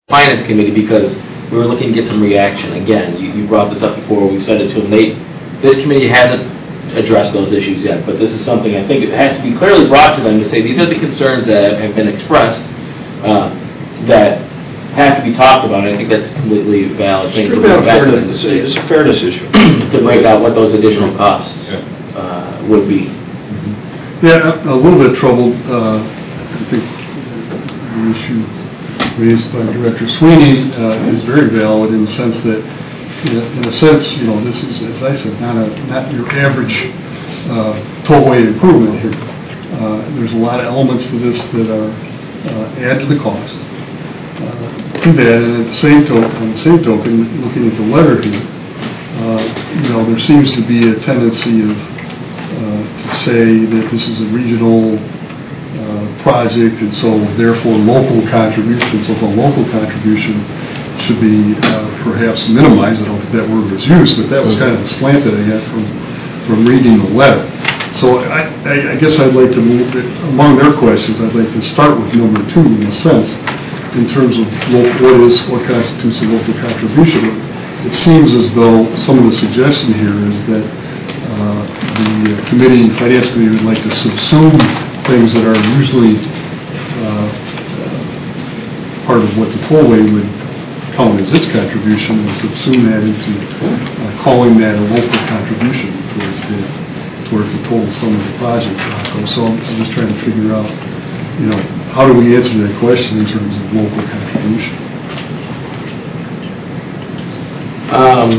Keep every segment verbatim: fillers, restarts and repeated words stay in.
Finance Committee because we were looking to get some reaction. Again, you, you brought this up before. We've said it to them. They, this committee hasn't addressed those issues yet, but this is something I think it has to be clearly brought to them to say these are the concerns that have been expressed uh, that have to be talked about. And I think that's a completely valid thing. It's, to back to them to say. It's a fairness issue. To break out what those additional costs uh, would be. Yeah, a, a little bit troubled. Uh, I think the issue raised by Director Sweeney uh, is very valid in the sense that, in a, in a sense, you know, this is, as I said, not a not your average uh, tollway improvement here. Uh, there's a lot of elements to this that are uh, add to the cost. Uh, to that, and at the same token, on the same token, looking at the letter here, uh, you know, there seems to be a tendency of uh, to say that this is a regional uh, project, and so therefore local contributions. So the local contribution should be uh, perhaps minimized. I don't think that word was used, but that was kind of the slant that I got from from reading the letter. So I, I, I guess I'd like to move it, among their questions. I'd like to start with number two, in a sense, in terms of what is what constitutes a local contribution. It seems as though some of the suggestion here is that uh, the uh, committee, finance committee, would like to subsume things that are usually uh, part of what the tollway would count as its contribution, and subsume that into uh, calling that a local contribution towards the towards the total sum of the project. So I'm, I'm just trying to figure out, you know, how do we answer that question in terms of local contribution? Um,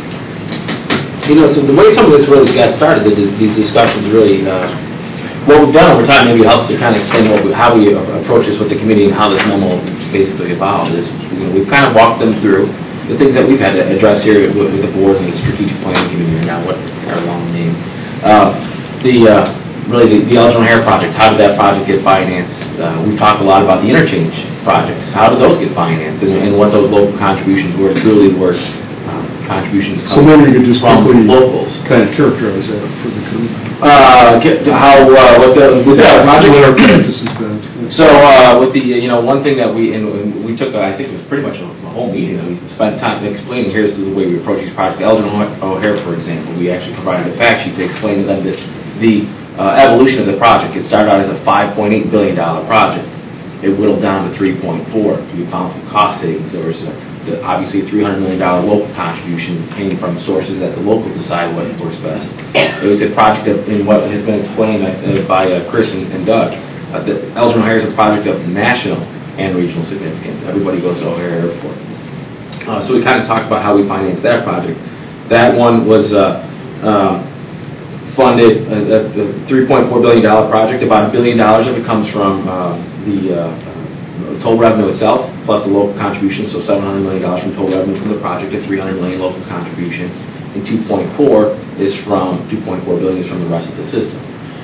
you know, so the way some of this really got started, the, these discussions really, uh, what we've done over time maybe helps to kind of explain what we, how we approach this with the committee and how this memo basically evolved. Is, you know, we've kind of walked them through the things that we've had to address here with, with the board and the strategic planning committee, or now what our long name. Uh, the uh, really the, the Elgin O'Hare project. How did that project get financed? Uh, we've talked a lot about the interchange projects. How did those get financed, and, and what those local contributions were really were. Contributions so maybe you could just from locals. Kind of characterize that for the community. Uh, get, how uh, what the with yeah, the project practices been. So uh, with the you know one thing that we and, and we took uh, I think it was pretty much a, a whole meeting that we spent time explaining. Here's the way we approach these projects. Elgin O'Hare, for example, we actually provided a fact sheet to explain to them that the uh, evolution of the project. It started out as a five point eight billion dollar project. It whittled down to three point four. We found some cost savings. There was a, the, obviously a three hundred million dollars local contribution came from sources that the locals decide what works best. It was a project of, in what has been explained uh, by uh, Chris and, and Doug. Uh, the Elgin O'Hare is a project of national and regional significance. Everybody goes to O'Hare Airport. Uh, so we kind of talked about how we financed that project. That one was uh, uh, funded a, a three point four billion dollars project. About a billion dollars of it comes from uh, the uh, toll revenue itself, plus the local contribution, so seven hundred million dollars from toll revenue from the project, and three hundred million dollars local contribution. And two point four is from two point four billion dollars is from the rest of the system.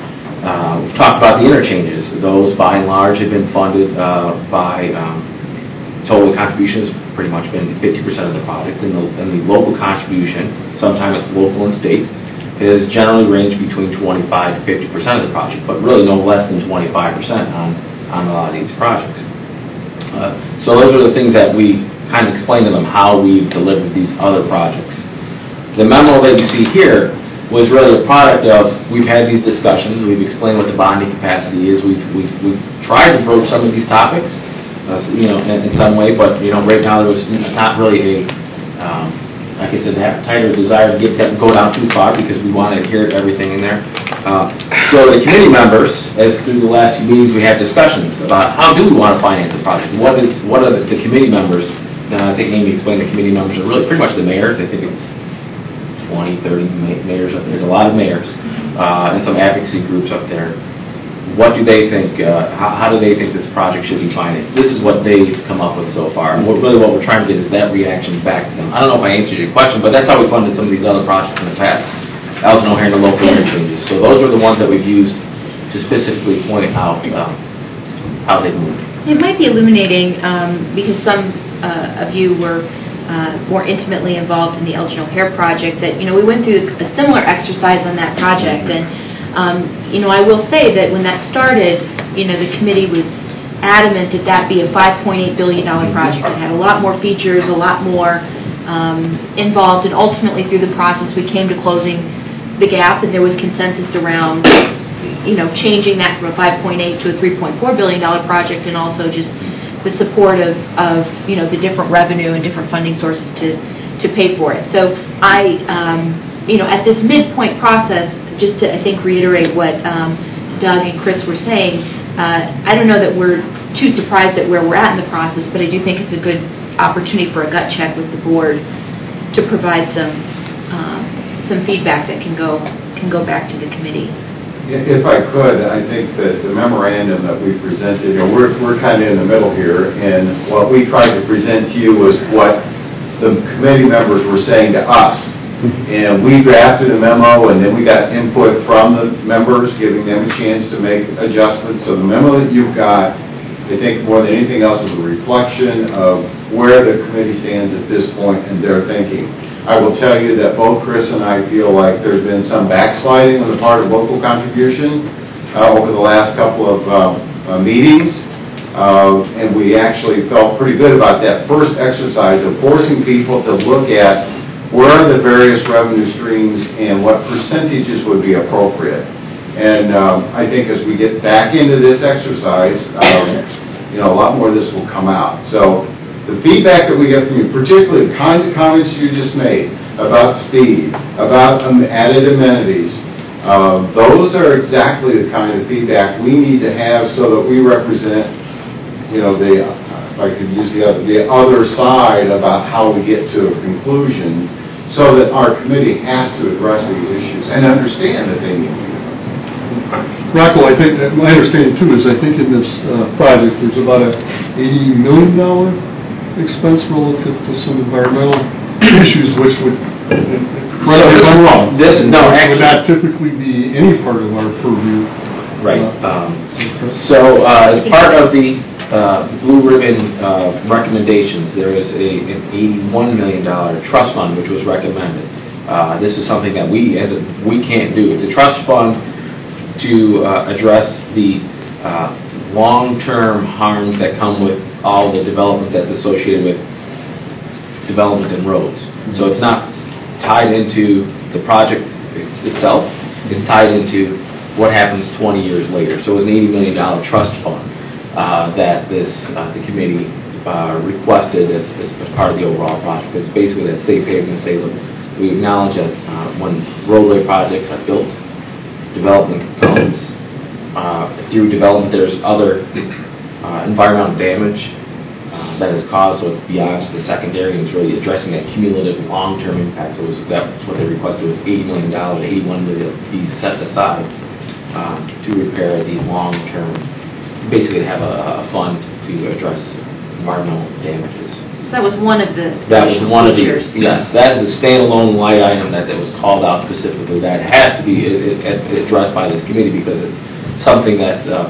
Uh, we've talked about the interchanges. Those, by and large, have been funded uh, by um, total contributions. Pretty much been fifty percent of the project, and the, and the local contribution, sometimes it's local and state, is generally ranged between twenty-five to fifty percent of the project, but really no less than twenty-five percent on, on a lot of these projects. Uh, so those are the things that we kind of explained to them, how we've delivered these other projects. The memo that you see here was really a product of, we've had these discussions, we've explained what the bonding capacity is, we've, we've, we've tried to broach some of these topics, uh, you know, in, in some way, but, you know, right now there was not really a, um, like I said, the appetite or desire to get that go down too far because we want to adhere to everything in there. Uh, so the committee members, as through the last few meetings, we had discussions about how do we want to finance the project. What is what are the, the committee members? Uh, I think Amy explained the committee members are really pretty much the mayors. I think it's twenty, thirty ma- mayors up there. There's a lot of mayors uh, and some advocacy groups up there. What do they think? Uh, how, how do they think this project should be financed? This is what they've come up with so far. And what, really what we're trying to get is that reaction back to them. I don't know if I answered your question, but that's how we funded some of these other projects in the past. Elgin O'Hare and the local interchanges. So those are the ones that we've used to specifically point out um, how they move. It might be illuminating um, because some uh, of you were uh, more intimately involved in the Elgin O'Hare project that, you know, we went through a similar exercise on that project. And Um, you know, I will say that when that started, you know, the committee was adamant that that be a five point eight billion dollars project. It had a lot more features, a lot more um, involved, and ultimately through the process we came to closing the gap, and there was consensus around, you know, changing that from a five point eight to a three point four billion dollars project, and also just the support of, of, you know, the different revenue and different funding sources to, to pay for it. So I, um, you know, at this midpoint process, just to, I think, reiterate what um, Doug and Chris were saying, uh, I don't know that we're too surprised at where we're at in the process, but I do think it's a good opportunity for a gut check with the board to provide some um, some feedback that can go can go back to the committee. If I could, I think that the memorandum that we presented, you know, we're, we're kind of in the middle here, and what we tried to present to you was what the committee members were saying to us. And we drafted a memo, and then we got input from the members, giving them a chance to make adjustments. So the memo that you've got, I think more than anything else, is a reflection of where the committee stands at this point in their thinking. I will tell you that both Chris and I feel like there's been some backsliding on the part of local contribution uh, over the last couple of uh, uh, meetings. Uh, and we actually felt pretty good about that first exercise of forcing people to look at where are the various revenue streams and what percentages would be appropriate. And um, I think as we get back into this exercise, um, you know, a lot more of this will come out. So the feedback that we get from you, particularly the kinds of comments you just made about speed, about um, added amenities, uh, those are exactly the kind of feedback we need to have so that we represent, you know, the, uh, if I could use the other, the other side about how we get to a conclusion, so that our committee has to address these issues and understand that they need to be addressed. Rocco, I think, that my understanding too is I think in this uh, project there's about a eighty million dollars expense relative to some environmental issues, which would, correct me if I'm wrong, This, no, actually, would not typically be any part of our purview. right. Uh, Um, so, uh, as part of the uh, Blue Ribbon uh, recommendations, there is a, an eighty-one million dollars trust fund which was recommended. Uh, this is something that we, as a, we can't do. It's a trust fund to uh, address the uh, long-term harms that come with all the development that's associated with development and roads. Mm-hmm. So it's not tied into the project itself. It's tied into what happens twenty years later. So it was an eighty million dollars trust fund uh, that this uh, the committee uh, requested as, as, as part of the overall project. It's basically that safe haven to say, look, we acknowledge that uh, when roadway projects are built, development comes. Uh, through development, there's other uh, environmental damage uh, that is caused, so it's beyond just the secondary, and it's really addressing that cumulative long-term impact. So it was, that's what they requested was eighty million dollars, eighty-one million dollars to be set aside um, to repair the long-term, basically to have a, a fund to address environmental damages. So that was one of the That was one of the, features. yes, that is a standalone light item that, that was called out specifically. That has to be it, it, addressed by this committee because it's something that uh,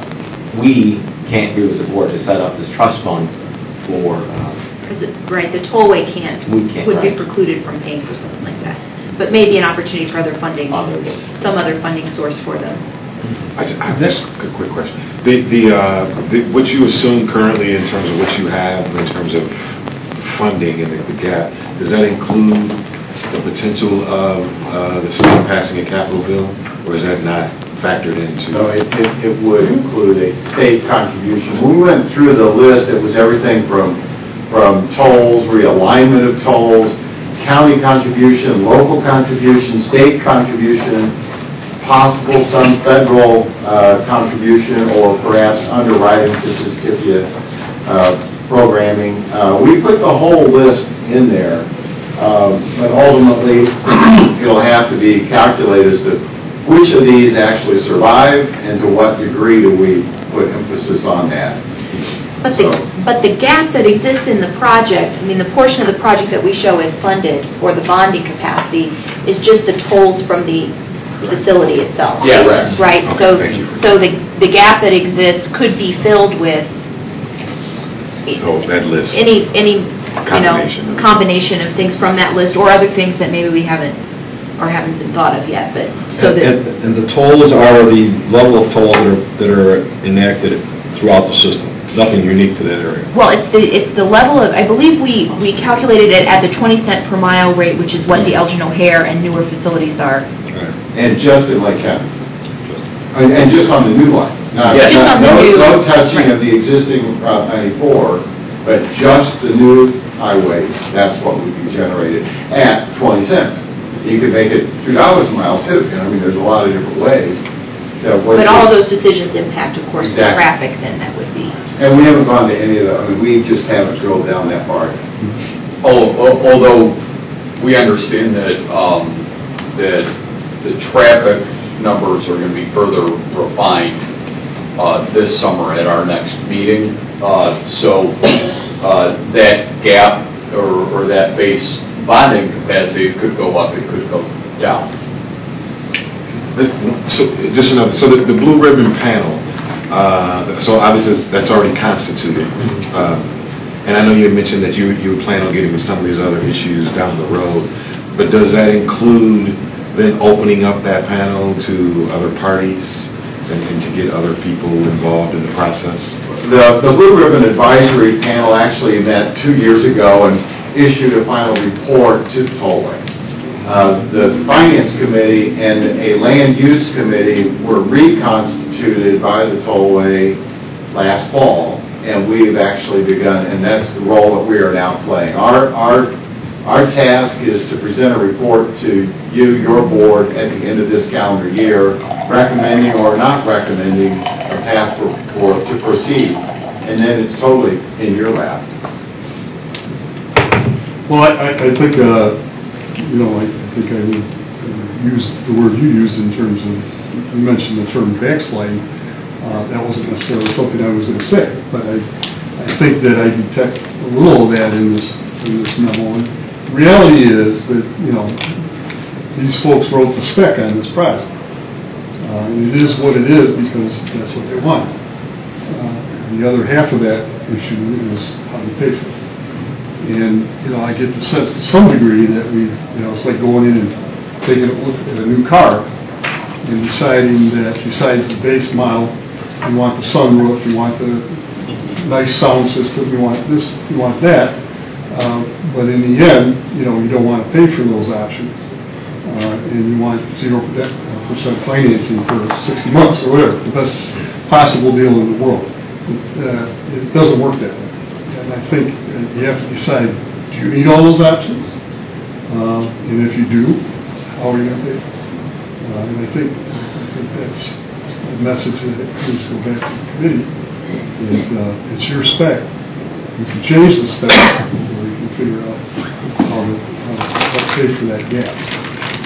we can't do as a board to set up this trust fund for. Uh, it, right, the tollway can't, we can't would right. be precluded from paying for something like that. But maybe an opportunity for other funding, Other, yes. some other funding source for them. I just, I have this a quick question. The, the, uh, the, what you assume currently in terms of what you have in terms of funding and the, the gap, does that include the potential of uh, the state passing a capital bill, or is that not factored into? No, it, it, it would include a state contribution. When we went through the list, it was everything from from tolls, realignment of tolls, county contribution, local contribution, state contribution, possible some federal uh, contribution, or perhaps underwriting such as T I F I A uh, programming. Uh, we put the whole list in there, um, but ultimately it'll have to be calculated as to which of these actually survive and to what degree do we put emphasis on that. But the, so. but the gap that exists in the project, I mean, the portion of the project that we show as funded for the bonding capacity is just the tolls from the facility itself. Yes. Right. Okay, so, thank you. so the the gap that exists could be filled with Oh, that list. any any combination you know of combination of things from that list or other things that maybe we haven't or haven't been thought of yet. But so and, that and, and the tolls are the level of tolls that are that are enacted throughout the system. Nothing unique to that area. Well, it's the, it's the level of, I believe we, we calculated it at the twenty cent per mile rate, which is what the Elgin O'Hare and newer facilities are. And just in Lake County. And, and just on the new line. Not, Yeah, just not, on the no, new- no touching right. of the existing Route ninety-four, but just the new highways, that's what would be generated at twenty cents. You could make it two dollars a mile too, you know, I mean, there's a lot of different ways. that what But all of is- those decisions impact, of course, the Exactly. traffic, then that would be. And we haven't gone to any of the, I mean, we just haven't drilled down that far. Al- al- Although we understand that, um, that the traffic numbers are going to be further refined uh, this summer at our next meeting. Uh, So uh, that gap or or that base bonding capacity could go up, it could go down. So, just another, so the, the blue ribbon panel, uh, so obviously that's already constituted. Um, and I know you had mentioned that you, you plan on getting to some of these other issues down the road, but does that include then opening up that panel to other parties and, and to get other people involved in the process? The, the Blue Ribbon Advisory Panel actually met two years ago and issued a final report to the tollway. Uh, the Finance Committee and a Land Use Committee were reconstituted by the tollway last fall, and we've actually begun, and that's the role that we are now playing. Our, our, our task is to present a report to you, your board, at the end of this calendar year, recommending or not recommending a path for, for to proceed, and then it's totally in your lap. Well, I, I I think, uh, you know, I I think I would uh, use the word you used in terms of, you mentioned the term backsliding. Uh, that wasn't necessarily something I was going to say, but I, I think that I detect a little of that in this, in this memo. And the reality is that, you know, these folks wrote the spec on this project. Uh, and it is what it is because that's what they want. Uh, the other half of that issue is how you pay for it. And, you know, I get the sense to some degree that we, you know, it's like going in and taking a look at a new car and deciding that besides the base model, you want the sunroof, you want the nice sound system, you want this, you want that. Um, but in the end, you know, you don't want to pay for those options. Uh, and you want zero percent financing for sixty months or whatever, the best possible deal in the world. It, uh, it doesn't work that way. And I think you have to decide, do you need all those options? Uh, and if you do, how are you going to pay? Uh, and I think, I think that's, that's the message that needs to go back to the committee, is uh, it's your spec. You can change the spec, or you can figure out how to, how to pay for that gap.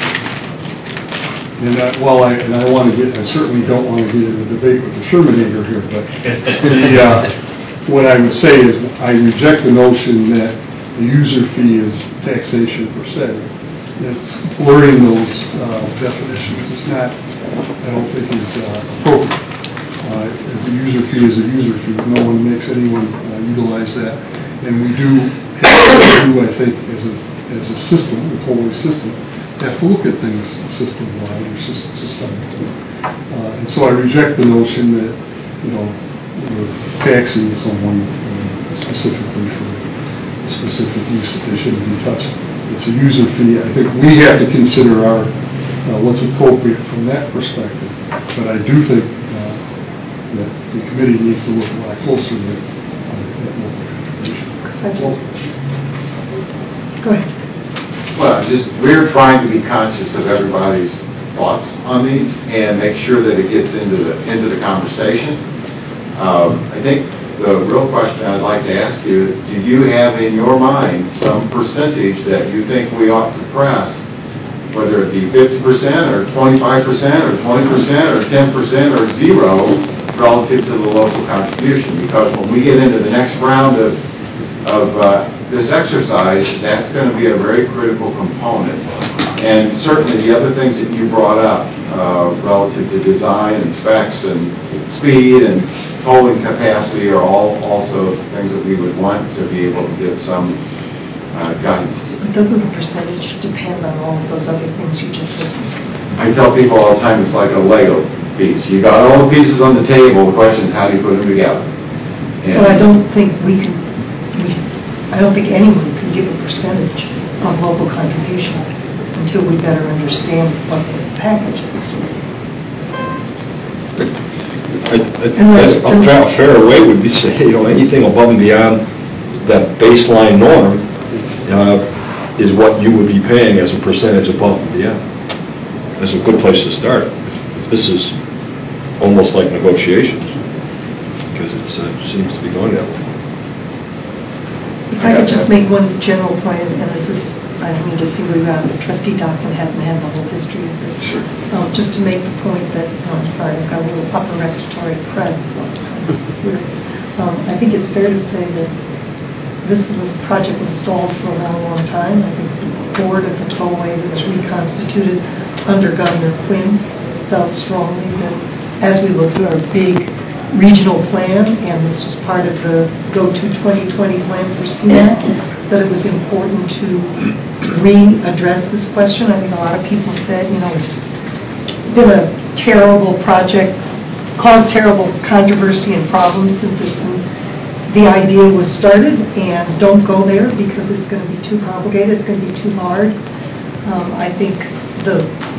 And I, well, I, and I want to get, I certainly don't want to get in a debate with the Shermanator here, but the, uh, what I would say is I reject the notion that the user fee is taxation per se. It's blurring those uh, definitions. It's not, I don't think is uh, appropriate. Uh, the user fee is a user fee. No one makes anyone uh, utilize that. And we do have to, I think, as a, as a system, the tollway system, have to look at things system-wide or systemically. Uh, and so I reject the notion that, you know, we're taxing someone uh, specifically for a specific use that they shouldn't be touched. It's a user fee. I think we have to consider our uh, what's appropriate from that perspective. But I do think uh, that the committee needs to look a lot closer at uh, that local information. I just, go ahead. Well, just, we're trying to be conscious of everybody's thoughts on these and make sure that it gets into the, into the conversation. Um, I think the real question I'd like to ask you, do you have in your mind some percentage that you think we ought to press, whether it be fifty percent or twenty-five percent or twenty percent or ten percent or zero relative to the local contribution? Because when we get into the next round of, of uh, this exercise, that's going to be a very critical component. And certainly the other things that you brought up uh, relative to design and specs and speed and tolling capacity are all also things that we would want to be able to give some uh, guidance. But doesn't the percentage depend on all of those other things you just listed? I tell people all the time it's like a Lego piece. You got all the pieces on the table. The question is how do you put them together? So I don't think we can, we, I don't think anyone can give a percentage of local contribution until we better understand what the package is. I- I- A fair- fair way would be to say, you know, anything above and beyond that baseline norm uh, is what you would be paying as a percentage above and beyond. That's a good place to start. If this is almost like negotiations, because it uh, seems to be going that way. If I could just make one general point, and this is, I don't mean to single you out, but Trustee Dotson hasn't had the whole history of this. Sure. Um, just to make the point that, oh, I'm sorry, I've got a little upper respiratory crud. So, um, I think it's fair to say that this was a project installed for a long, long time. I think the board of the tollway that was reconstituted under Governor Quinn felt strongly that as we looked at our big regional plan, and this was part of the Go to twenty twenty plan for C M A C, that it was important to readdress this question. I think a lot of people said, you know, it's been a terrible project, caused terrible controversy and problems since it's, the idea was started, and don't go there because it's going to be too complicated, it's going to be too hard. Um, I think the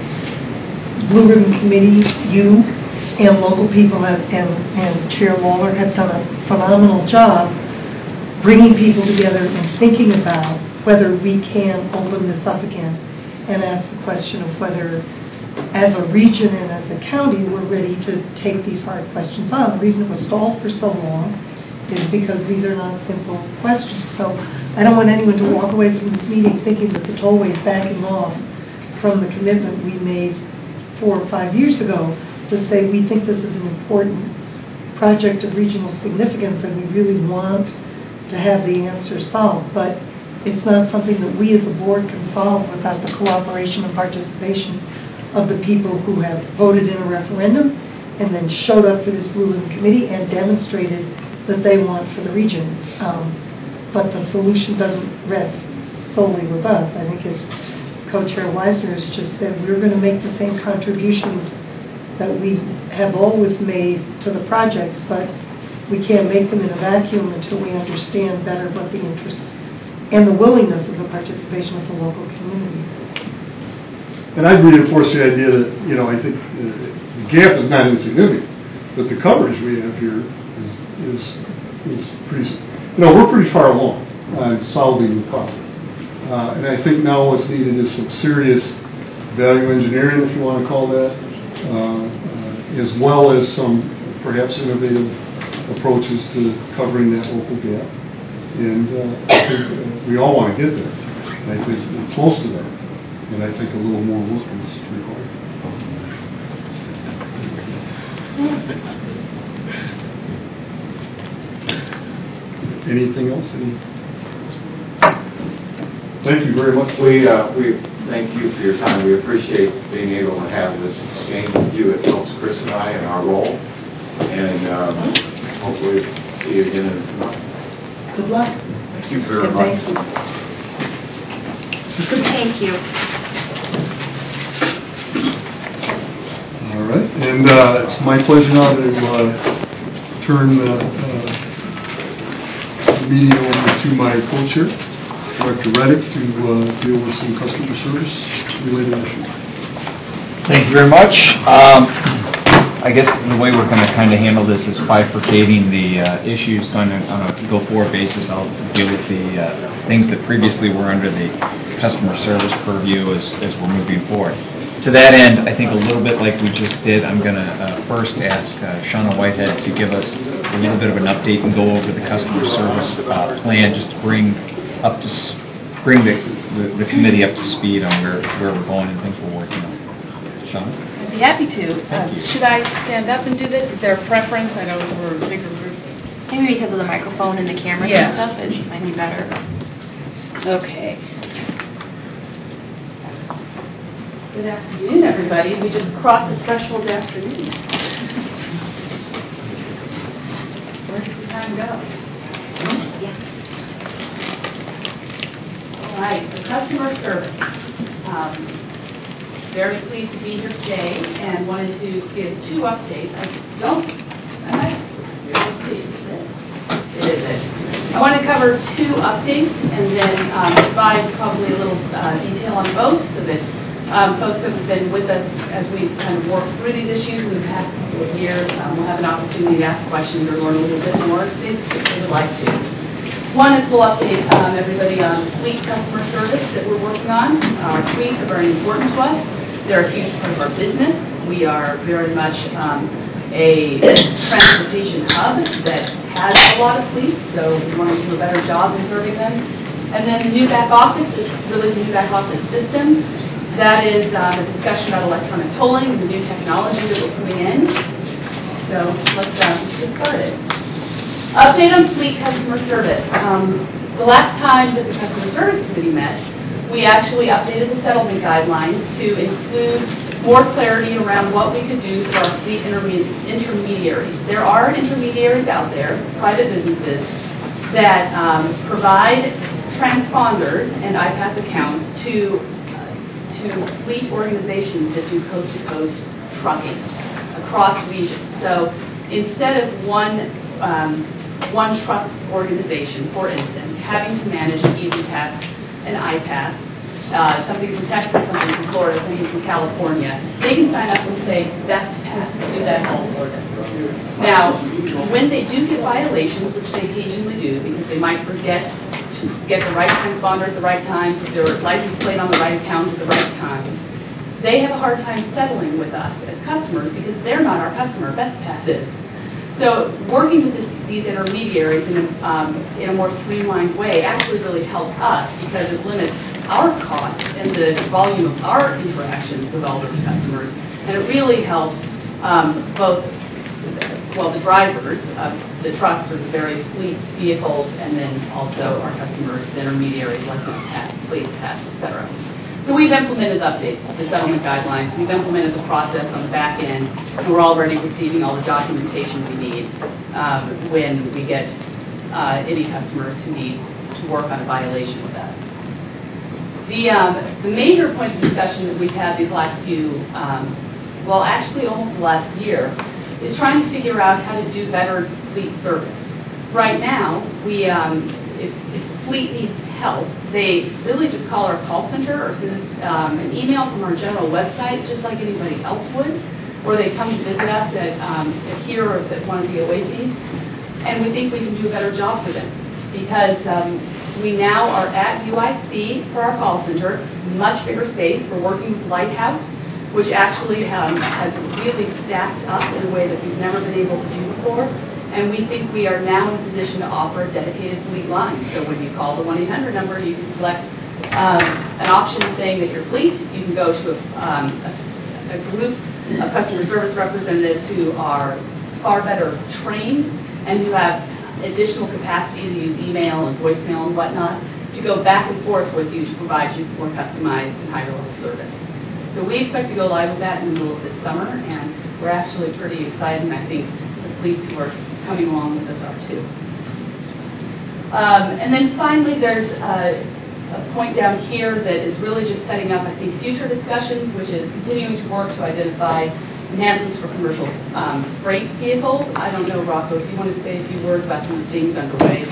Blue Ribbon Committee, you and local people have, and, and Chair Waller have done a phenomenal job bringing people together and thinking about whether we can open this up again and ask the question of whether, as a region and as a county, we're ready to take these hard questions on. The reason it was stalled for so long is because these are not simple questions. So I don't want anyone to walk away from this meeting thinking that the tollway is backing off from the commitment we made four or five years ago to say we think this is an important project of regional significance and we really want to have the answer solved. But it's not something that we as a board can solve without the cooperation and participation of the people who have voted in a referendum and then showed up for this Blue Ribbon Committee and demonstrated that they want for the region. Um, but the solution doesn't rest solely with us. I think as Co-Chair Weisner has just said, we're going to make the same contributions that we have always made to the projects, but we can't make them in a vacuum until we understand better what the interests and the willingness of the participation of the local community. And I'd reinforce the idea that, you know, I think uh, the gap is not insignificant, but the coverage we have here is, is, is pretty, you know, we're pretty far along on solving the problem. Uh, and I think now what's needed is some serious value engineering, if you want to call that, uh, uh, as well as some perhaps innovative approaches to covering that local gap. And uh, I think uh, we all want to get there. And I think we're close to that. And I think a little more work is required. Anything else? Any? Thank you very much. We, uh, we thank you for your time. We appreciate being able to have this exchange with you. It helps Chris and I in our role. And um, hopefully see you again in a few months. Good luck. Thank you very And much. thank you. Thank you. All right. And uh, it's my pleasure now to uh, turn the uh, meeting over to my co-chair, Director Reddick, to uh, deal with some customer service related issues. Thank you very much. Um, I guess the way we're going to kind of handle this is bifurcating the uh, issues on a, on a go-forward basis. I'll deal with the uh, things that previously were under the customer service purview as, as we're moving forward. To that end, I think a little bit like we just did, I'm going to uh, first ask uh, Shauna Whitehead to give us a little bit of an update and go over the customer service uh, plan, just to bring up to s- bring the, the, the committee up to speed on where, where we're going and things we're working on. Shauna? I'd be happy to. Thank Uh, you. should I stand up and do this? Is there a preference? I know we're a bigger group. Maybe because of the microphone and the camera Yeah. and stuff, it might be better. Okay. Good afternoon, everybody. We just crossed the threshold afternoon. Where did the time go? Yeah. All right, the customer service. Um, very pleased to be here today and wanted to give two updates. I don't, I might, you'll see, is it? I want to cover two updates and then um, provide probably a little uh, detail on both so that um, folks who have been with us as we've kind of worked through these issues in the past couple of years um, will have an opportunity to ask questions or learn a little bit more if they, if they would like to. One is we'll update um, everybody on fleet customer service that we're working on. Our fleets are very important to us. They're a huge part of our business. We are very much um, a transportation hub that has a lot of fleets, so we want to do a better job in serving them. And then the new back office is really the new back office system. That is um, a discussion about electronic tolling and the new technology that we're putting in. So let's uh, get started. Update on fleet customer service. Um, the last time that the customer service committee met, we actually updated the settlement guidelines to include more clarity around what we could do for our fleet interme- intermediaries. There are intermediaries out there, private businesses, that um, provide transponders and I PASS accounts to to fleet organizations that do coast-to-coast trucking across regions. So instead of one um, one truck organization, for instance, having to manage an E-ZPass and I PASS, uh, something from Texas, something from Florida, something from California, they can sign up and say, best pass to do that in all Florida. Now, when they do get violations, which they occasionally do, because they might forget to get the right transponder at the right time, put their license plate on the right account at the right time, they have a hard time settling with us as customers because they're not our customer, BestPass is. So working with this, these intermediaries in a, um, in a more streamlined way actually really helps us because it limits our costs and the volume of our interactions with all those customers. And it really helps um, both, well, the drivers of the trucks or the various fleet vehicles, and then also our customers, the intermediaries like the fleet, pass, et cetera. So we've implemented updates to the settlement guidelines. We've implemented the process on the back end, and we're already receiving all the documentation we need um, when we get uh, any customers who need to work on a violation with us. The, um, the major point of discussion that we've had these last few, um, well, actually almost the last year, is trying to figure out how to do better fleet service. Right now, we, um, if, if fleet needs help, they really just call our call center or send us um, an email from our general website, just like anybody else would, or they come to visit us at, um, at here or at one of the oases, and we think we can do a better job for them because um, we now are at U I C for our call center, much bigger space. We're working with Lighthouse, which actually um, has really staffed up in a way that we've never been able to do before. And we think we are now in a position to offer a dedicated fleet line. So when you call the one eight hundred number, you can select um, an option saying that you're fleet. You can go to a, um, a, a group of customer service representatives who are far better trained and who have additional capacity to use email and voicemail and whatnot to go back and forth with you to provide you more customized and higher level service. So we expect to go live with that in the middle of this summer, and we're actually pretty excited, and I think the fleets who are coming along with us are too. Um, and then finally, there's a, a point down here that is really just setting up, I think, future discussions, which is continuing to work to identify enhancements for commercial um, freight vehicles. I don't know, Rocco, if you want to say a few words about some of the things underway.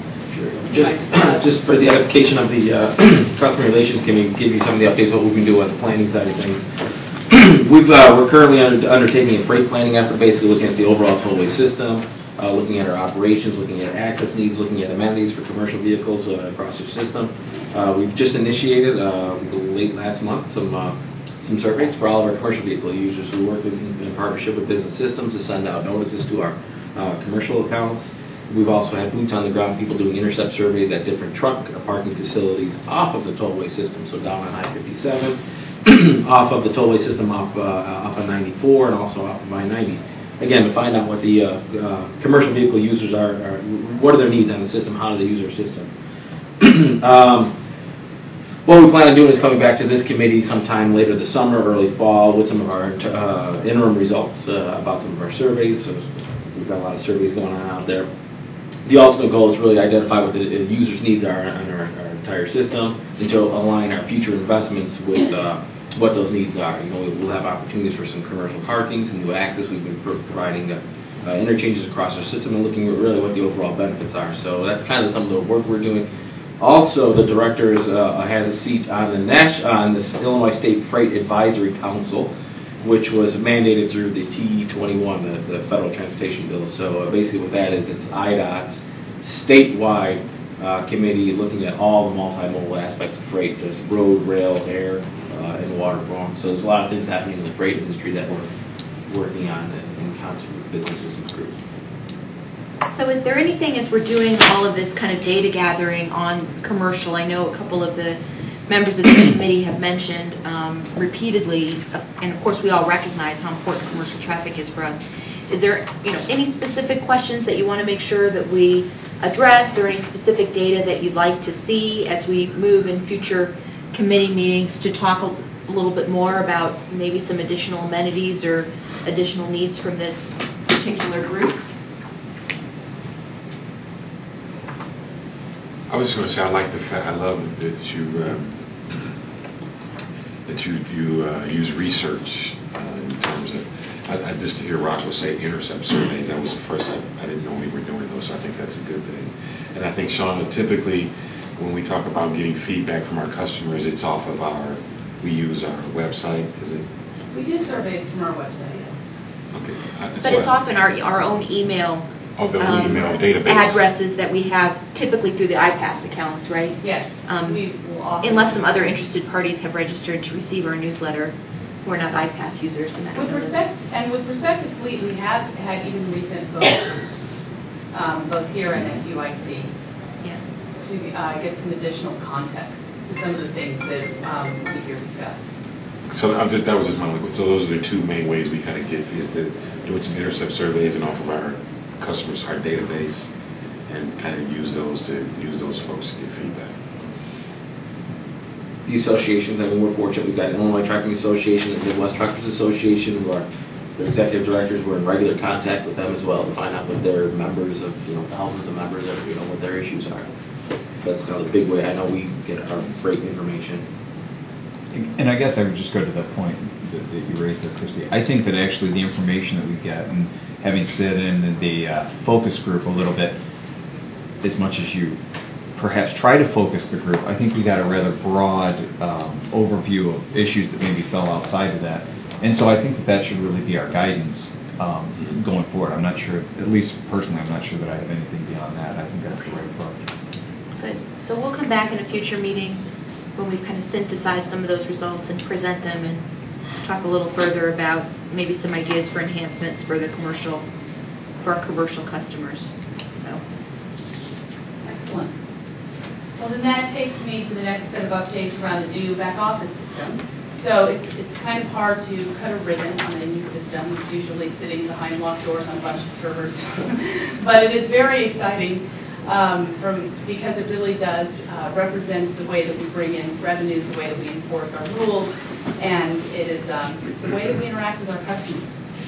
Just, just for the edification of the uh, customer relations, can we give you some of the updates of what we can do on the planning side of things? We've, uh, we're currently under, undertaking a freight planning effort, basically looking at the overall tollway system, uh, looking at our operations, looking at access needs, looking at amenities for commercial vehicles uh, across our system. Uh, we've just initiated, uh, late last month, some uh, some surveys for all of our commercial vehicle users. We work with, in partnership with Business Systems to send out notices to our uh, commercial accounts. We've also had boots on the ground, people doing intercept surveys at different truck parking facilities off of the tollway system, so down on I fifty-seven, off of the tollway system off, uh, off of ninety-four, and also off of I ninety. Again, to find out what the uh, uh, commercial vehicle users are, are, what are their needs on the system, how do they use our system. um, what we plan on doing is coming back to this committee sometime later this summer, early fall, with some of our uh, interim results uh, about some of our surveys. So we've got a lot of surveys going on out there. The ultimate goal is really to identify what the users' needs are on our, our entire system and to align our future investments with uh, what those needs are. You know, we'll have opportunities for some commercial parking, some new access. We've been pro- providing uh, uh, interchanges across our system and looking at really what the overall benefits are. So that's kind of some of the work we're doing. Also, the director uh, has a seat on the Nash, on the Illinois State Freight Advisory Council, which was mandated through the T twenty-one, the, the federal transportation bill. So uh, basically what that is, it's I DOT's statewide uh, committee looking at all the multimodal aspects of freight, just road, rail, air, uh, and waterborne. So there's a lot of things happening in the freight industry that we're working on in concert with business systems group. So is there anything, as we're doing all of this kind of data gathering on commercial, I know a couple of the members of the committee have mentioned um, repeatedly, uh, and of course we all recognize how important commercial traffic is for us. Is there, you know, any specific questions that you want to make sure that we address, or any specific data that you'd like to see as we move in future committee meetings to talk a, a little bit more about maybe some additional amenities or additional needs from this particular group? I was just going to say I like the fact, I love that you um, that you you uh, use research uh, in terms of. I, I just to hear Rocco say intercept surveys. That was the first I, I didn't know we were doing those, so I think that's a good thing. And I think, Shauna, typically when we talk about getting feedback from our customers, it's off of our. We use our website. Is it? We do surveys from our website. Yeah. Okay. I, But so it's I, often our our own email. Oh, the Um, email database. addresses that we have typically through the I PASS accounts, right? Yes. Um, we will often, Unless some other interested parties have registered to receive our newsletter, who are not I PASS users. And I don't With know that- respect, and with respect to fleet, we have had even recent focus groups, um, both here and at U I C, Yeah. to uh, get some additional context to some of the things that um, we hear discussed. So I'm just, that was just my, so those are the two main ways we kind of get, is to doing some intercept surveys and off of our customers, our database, and kind of use those to, use those folks to get feedback. The associations, I mean, we're fortunate. We've got Illinois Trucking Association and Midwest Truckers Association, who are their executive directors. We're in regular contact with them as well to find out what their members of, you know, thousands of members are, you know, what their issues are. So that's kind of the big way I know we get our freight information. And I guess I would just go to the point that, that you raised there, Christy. I think that actually the information that we get, and having sit in the uh, focus group a little bit, as much as you perhaps try to focus the group, I think we got a rather broad um, overview of issues that maybe fell outside of that. And so I think that that should really be our guidance um, going forward. I'm not sure, at least personally, I'm not sure that I have anything beyond that. I think that's the right approach. Good. So we'll come back in a future meeting when we kind of synthesize some of those results and present them and talk a little further about maybe some ideas for enhancements for the commercial, for our commercial customers. So. Excellent. Well, then that takes me to the next set of updates around the new back office system. So it's, it's kind of hard to cut a ribbon on a new system. It's usually sitting behind locked doors on a bunch of servers. But it is very exciting um, from because it really does uh, represent the way that we bring in revenues, the way that we enforce our rules, and it is um, it's the way that we interact with our customers.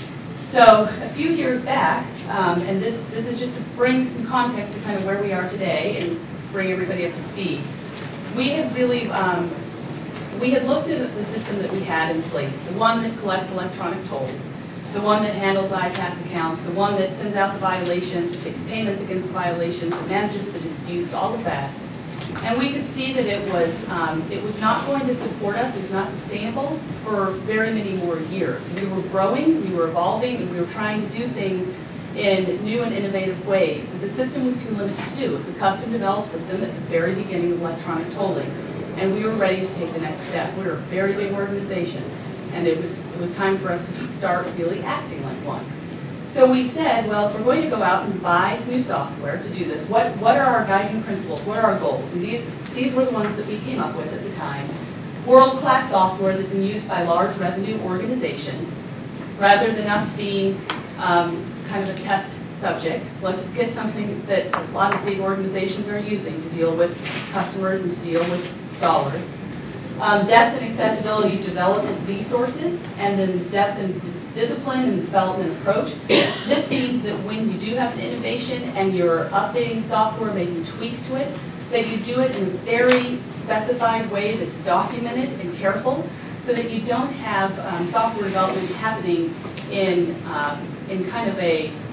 So a few years back, um, and this, this is just to bring some context to kind of where we are today and bring everybody up to speed. We have really, um, we had looked at the system that we had in place, the one that collects electronic tolls, the one that handles I PASS accounts, the one that sends out the violations, takes payments against the violations, that manages the disputes, all of that. And we could see that it was um, it was not going to support us, it was not sustainable for very many more years. We were growing, we were evolving, and we were trying to do things in new and innovative ways. But the system was too limited to do. It was a custom-developed system at the very beginning of electronic tolling. And we were ready to take the next step. We were a very big organization, and it was, it was time for us to start really acting like one. So we said, well, if we're going to go out and buy new software to do this, what, what are our guiding principles? What are our goals? And these, these were the ones that we came up with at the time. World-class software that's been used by large revenue organizations, rather than us being um, kind of a test subject. Let's get something that a lot of big organizations are using to deal with customers and to deal with dollars. Um, depth and accessibility, development resources, and then depth and discipline and development approach. This means that when you do have an innovation and you're updating software, making tweaks to it, that you do it in a very specified way that's documented and careful, so that you don't have um, software development happening in um, in kind of a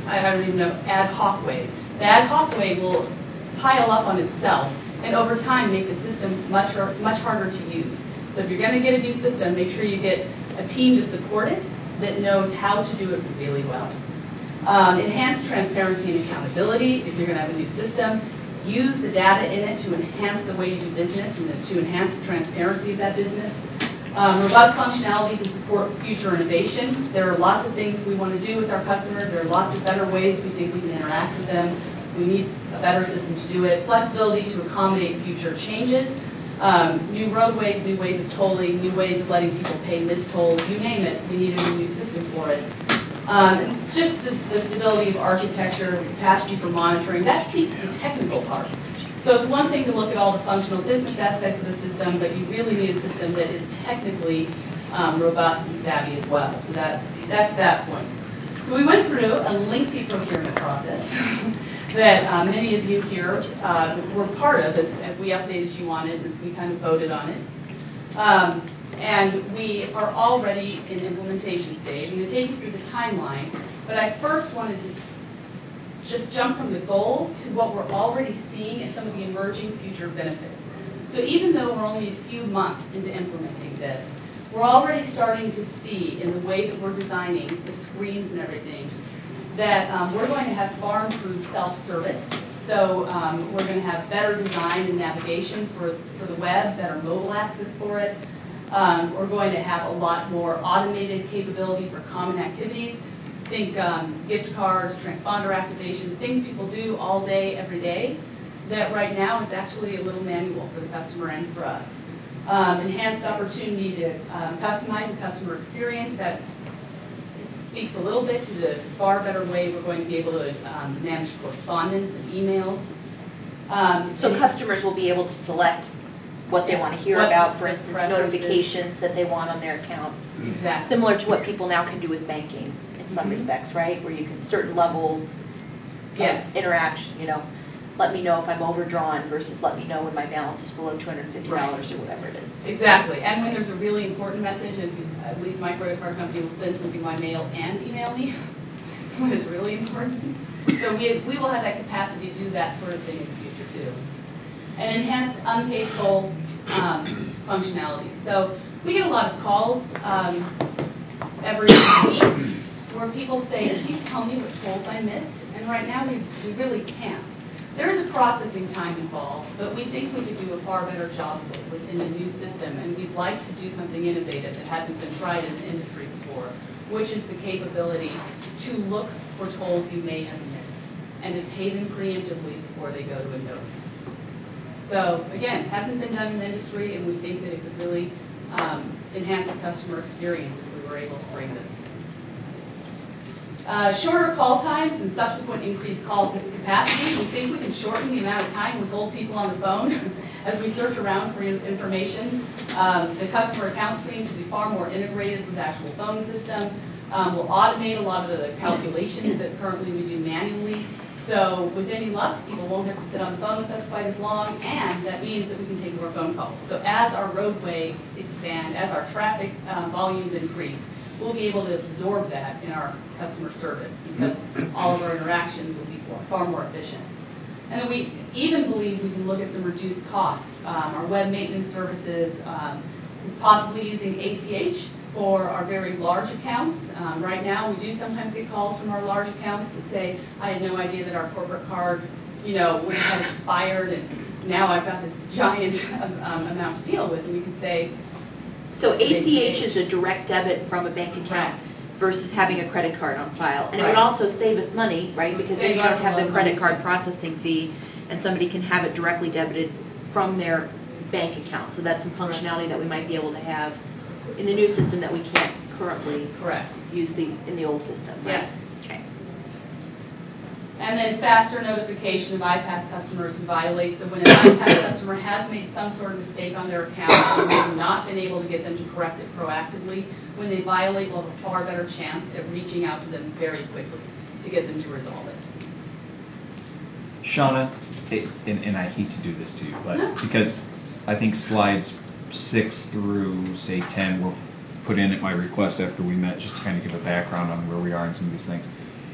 I don't even know, ad hoc wave. The ad hoc wave will pile up on itself and over time make the system much, har- much harder to use. So if you're going to get a new system, make sure you get a team to support it that knows how to do it really well. Um, enhance transparency and accountability. If you're going to have a new system, use the data in it to enhance the way you do business and to enhance the transparency of that business. Um, robust functionality to support future innovation. There are lots of things we want to do with our customers. There are lots of better ways we think we can interact with them. We need a better system to do it. Flexibility to accommodate future changes. Um, new roadways, new ways of tolling, new ways of letting people pay missed tolls, you name it. We need a new system for it. Um, and just the, the stability of architecture, capacity for monitoring, that speaks to the technical part. So it's one thing to look at all the functional business aspects of the system, but you really need a system that is technically um, robust and savvy as well. So that, that's that point. So we went through a lengthy procurement process that uh, many of you here uh, were part of as, as we updated you on it, as we kind of voted on it. Um, and we are already in implementation stage. I'm going to take you through the timeline, but I first wanted to just jump from the goals to what we're already seeing as some of the emerging future benefits. So even though we're only a few months into implementing this, we're already starting to see in the way that we're designing the screens and everything that um, we're going to have far improved self-service. So um, we're going to have better design and navigation for, for the web, better mobile access for it. Um, we're going to have a lot more automated capability for common activities. Think um, gift cards, transponder activations, things people do all day, every day, that right now it's actually a little manual for the customer and for us. Um, enhanced opportunity to um, customize the customer experience. That speaks a little bit to the far better way we're going to be able to um, manage correspondence and emails. Um, So and- customers will be able to select what they want to hear What about, for the instance, preferences. notifications that they want on their account. Exactly. Similar to what people now can do with banking in some Mhm. respects, right? Where you can, certain levels Yes. of interaction, you know, let me know if I'm overdrawn versus let me know when my balance is below two hundred fifty dollars or whatever it is. Exactly. And when there's a really important message, as at least my credit card company will send something by mail and email me when it's really important. So we, we will have that capacity to do that sort of thing in the future too. And enhanced unpaid toll um, functionality. So we get a lot of calls um, every week where people say, can you tell me what tolls I missed? And right now we, we really can't. There is a processing time involved, but we think we could do a far better job of it within a new system, and we'd like to do something innovative that hasn't been tried in the industry before, which is the capability to look for tolls you may have missed and to pay them preemptively before they go to a notice. So again, hasn't been done in the industry, and we think that it could really um, enhance the customer experience if we were able to bring this. Uh, shorter call times and subsequent increased call capacity. We think we can shorten the amount of time we hold people on the phone as we search around for information. Um, the customer account screens will be far more integrated with the actual phone system. Um, we'll automate a lot of the calculations that currently we do manually. So with any luck, people won't have to sit on the phone with us quite as long, and that means that we can take more phone calls. So as our roadway expand, as our traffic um, volumes increase, we'll be able to absorb that in our customer service because all of our interactions will be far more efficient. And then we even believe we can look at some reduced costs. Um, our web maintenance services, um, possibly using A C H for our very large accounts. Um, right now, we do sometimes get calls from our large accounts that say, I had no idea that our corporate card, you know, would have expired, and now I've got this giant um, amount to deal with. And we can say, So A C H is a direct debit from a bank account versus having a credit card on file. And it would Right. also save us money, right? Because then you don't have the credit card processing fee, and somebody can have it directly debited from their bank account. So that's some functionality that we might be able to have in the new system that we can't currently correct. use the in the old system, right? Yes. Okay. And then faster notification of iPass customers who violate. So when an iPass customer has made some sort of mistake on their account and we have not been able to get them to correct it proactively, when they violate, we'll have a far better chance at reaching out to them very quickly to get them to resolve it. Shauna, it, and, and I hate to do this to you, but No. because I think slides six through, say, ten were put in at my request after we met, just to kind of give a background on where we are in some of these things.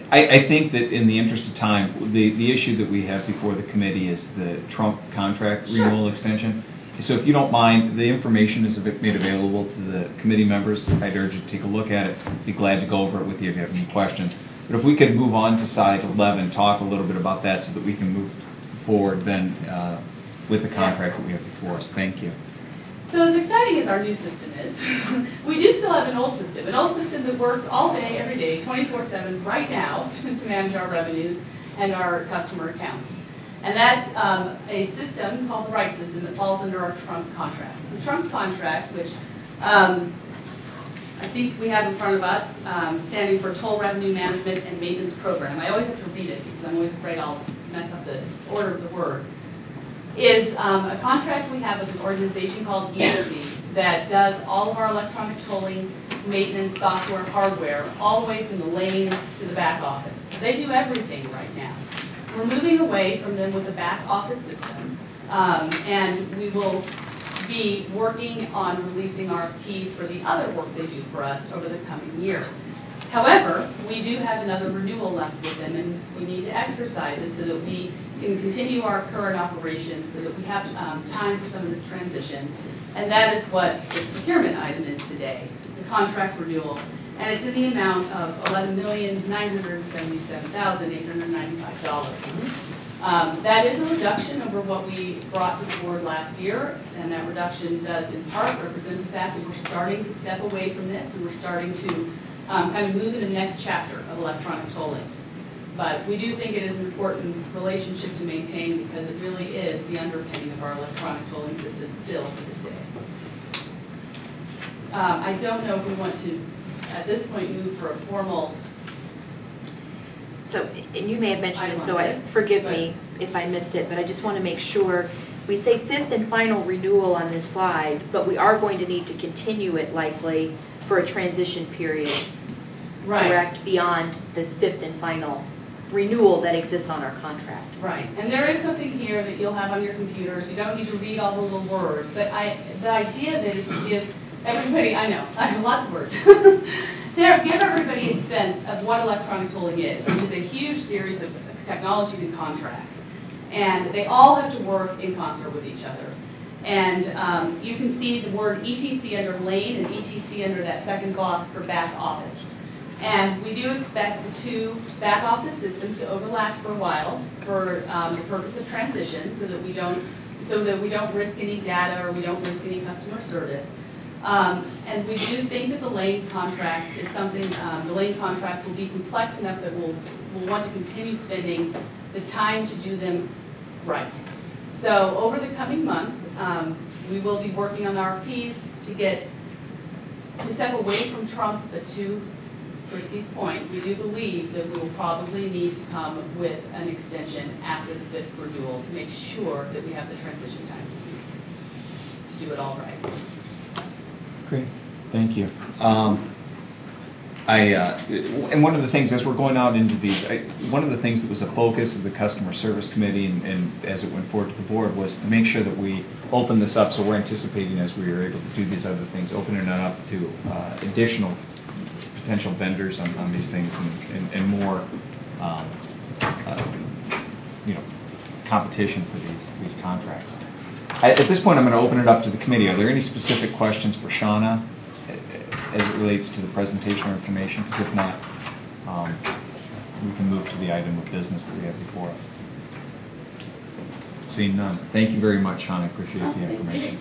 I, I think that in the interest of time, the, the issue that we have before the committee is the Trump contract Sure. renewal extension. So if you don't mind, the information is a bit made available to the committee members. I'd urge you to take a look at it. Be glad to go over it with you if you have any questions. But if we could move on to side eleven, talk a little bit about that so that we can move forward then uh, with the contract that we have before us. Thank you. So as exciting as our new system is, we do still have an old system, an old system that works all day, every day, twenty-four seven, right now, to manage our revenues and our customer accounts. And that's um, a system called the RIGHT system that falls under our Trump contract. The Trump contract, which um, I think we have in front of us, um, standing for Toll Revenue Management and Maintenance Program. I always have to read it because I'm always afraid I'll mess up the order of the words. Is um, a contract we have with an organization called E O C that does all of our electronic tolling, maintenance, software, hardware, all the way from the lanes to the back office. They do everything right now. We're moving away from them with a back office system, um, and we will be working on releasing R F Ps for the other work they do for us over the coming year. However, we do have another renewal left with them, and we need to exercise it so that we can continue our current operations, so that we have um, time for some of this transition. And that is what the procurement item is today, the contract renewal. And it's in the amount of eleven million nine hundred seventy-seven thousand eight hundred ninety-five dollars. Um, that is a reduction over what we brought to the board last year, and that reduction does in part represent the fact that we're starting to step away from this, and we're starting to um, kind of move into the next chapter of electronic tolling. But we do think it is an important relationship to maintain because it really is the underpinning of our electronic tolling system still to this day. Um, I don't know if we want to, at this point, move for a formal. So, and you may have mentioned it, so I, Item. forgive me if I missed it, but I just want to make sure. We say fifth and final renewal on this slide, but we are going to need to continue it likely for a transition period, Right. correct, beyond this fifth and final renewal that exists on our contract. Right, and there is something here that you'll have on your computers. You don't need to read all the little words, but I, the idea of it is to give everybody, I know, I have lots of words, to give everybody a sense of what electronic tolling is, which is a huge series of technologies and contracts. And they all have to work in concert with each other. And um, you can see the word E T C under lane and E T C under that second box for back office. And we do expect the two back office systems to overlap for a while for um, the purpose of transition, so that we don't so that we don't risk any data or we don't risk any customer service. Um, and we do think that the lane contracts is something. Um, the lane contracts will be complex enough that we'll we'll want to continue spending the time to do them right. So over the coming months, um, we will be working on the R F Ps to get to step away from Trump, but to Christie's point, we do believe that we will probably need to come with an extension after the fifth renewal to make sure that we have the transition time to do it all right. Great, thank you. Um, I uh, and one of the things as we're going out into these, I, one of the things that was a focus of the customer service committee and, and as it went forward to the board was to make sure that we open this up. So we're anticipating as we are able to do these other things, opening it up to uh, additional potential vendors on, on these things and, and, and more, um, uh, you know, competition for these these contracts. I, at this point, I'm going to open it up to the committee. Are there any specific questions for Shauna as it relates to the presentation or information? Because if not, um, we can move to the item of business that we have before us. Seeing none. Thank you very much, Shauna. I appreciate the information.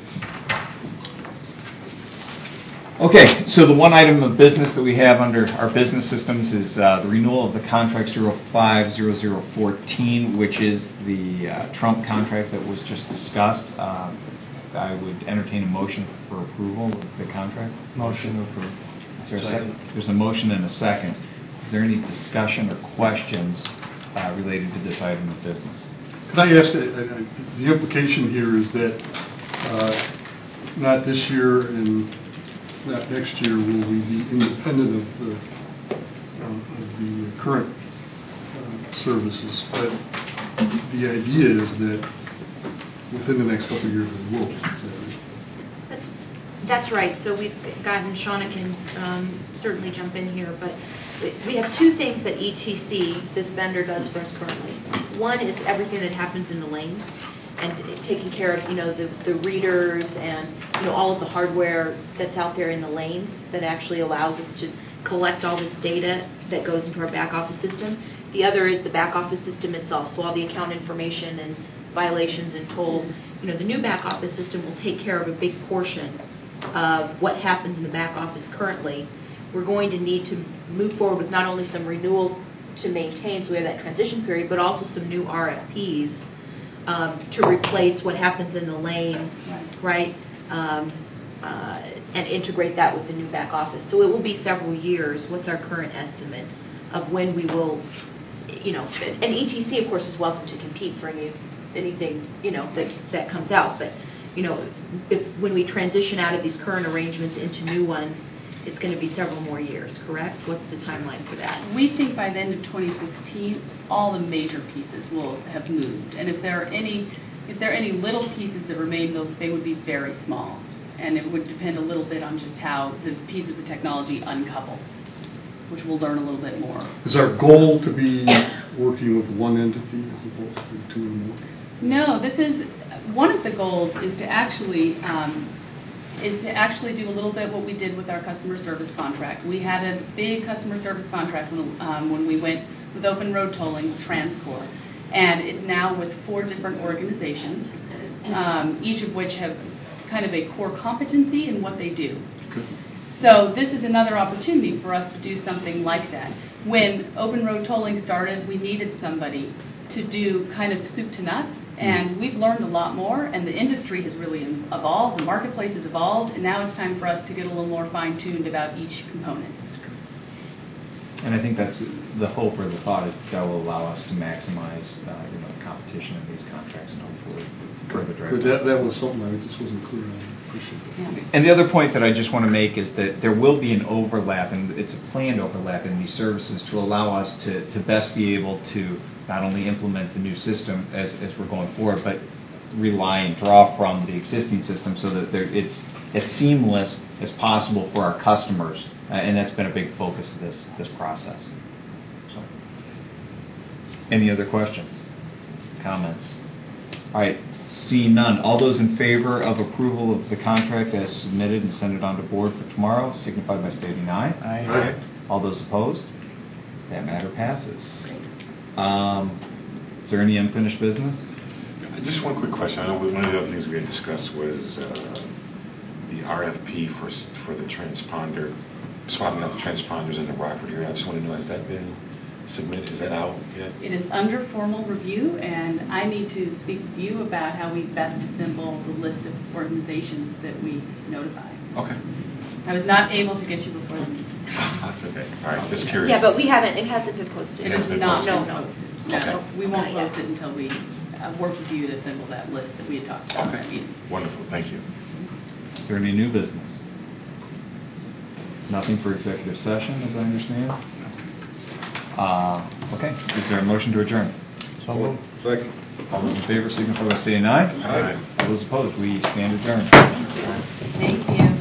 Okay, so the one item of business that we have under our business systems is uh, the renewal of the contract zero five zero zero one four, which is the uh, Trump contract that was just discussed. Uh, I would entertain a motion for approval of the contract. Motion to approve. Is there a second? There's a motion and a second. Is there any discussion or questions uh, related to this item of business? Can I ask, uh, uh, the implication here is that uh, not this year and not next year will we be independent of the, uh, of the current uh, services, but the idea is that within the next couple of years we will. That's That's right. So we've gotten, Shauna can um, certainly jump in here, but we have two things that E T C, this vendor, does for us currently. One is everything that happens in the lanes and taking care of, you know, the, the readers and, you know, all of the hardware that's out there in the lanes that actually allows us to collect all this data that goes into our back office system. The other is the back office system itself, so all the account information and violations and tolls. You know, the new back office system will take care of a big portion of what happens in the back office currently. We're going to need to move forward with not only some renewals to maintain, so we have that transition period, but also some new R F Ps um, to replace what happens in the lane, right, um, uh, and integrate that with the new back office. So it will be several years. What's our current estimate of when we will, you know, and E T C, of course, is welcome to compete for any, anything, you know, that, that comes out, but you know, if, when we transition out of these current arrangements into new ones, it's going to be several more years, correct? What's the timeline for that? We think by the end of twenty sixteen, all the major pieces will have moved. And if there are any, if there are any little pieces that remain, those, they would be very small. And it would depend a little bit on just how the pieces of technology uncouple, which we'll learn a little bit more. Is our goal to be working with one entity as opposed to two or more? No, this is, one of the goals is to actually, um, is to actually do a little bit what we did with our customer service contract. We had a big customer service contract when, um, when we went with Open Road Tolling, TransCore, and it's now with four different organizations, um, each of which have kind of a core competency in what they do. Okay. So this is another opportunity for us to do something like that. When Open Road Tolling started, we needed somebody to do kind of soup to nuts, and we've learned a lot more, and the industry has really evolved, the marketplace has evolved, and now it's time for us to get a little more fine-tuned about each component. And I think that's the hope or the thought is that will allow us to maximize uh, you know, the competition in these contracts and hopefully further drive. But that, that was something I just wasn't clear on. I appreciate that. Yeah. And the other point that I just want to make is that there will be an overlap, and it's a planned overlap in these services to allow us to, to best be able to not only implement the new system as, as we're going forward, but rely and draw from the existing system so that there, it's as seamless as possible for our customers. Uh, and that's been a big focus of this, this process. So, any other questions, comments? All right, seeing none. All those in favor of approval of the contract as submitted and send it on to board for tomorrow, signify by stating aye. Aye. Aye. All those opposed? That matter passes. Um, is there any unfinished business? Just one quick question. I know one of the other things we had discussed was uh, the R F P for for the transponder, swapping out the transponders in the Rockford area. I just want to know, has that been submitted? Is that out yet? It is under formal review, and I need to speak with you about how we best assemble the list of organizations that we notify. Okay. I was not able to get you before the meeting. That's okay. All right, just curious. Yeah, but we haven't, it hasn't been posted. It has not No, been no. posted. Okay. No, we won't Not yet. post it until we uh, work with you to assemble that list that we had talked about. at our meeting. Wonderful. Thank you. Is there any new business? Nothing for executive session, as I understand. Uh, okay. Is there a motion to adjourn? So moved. Second. All those in favor signify by saying aye. Aye. All those opposed, we stand adjourned. Thank you.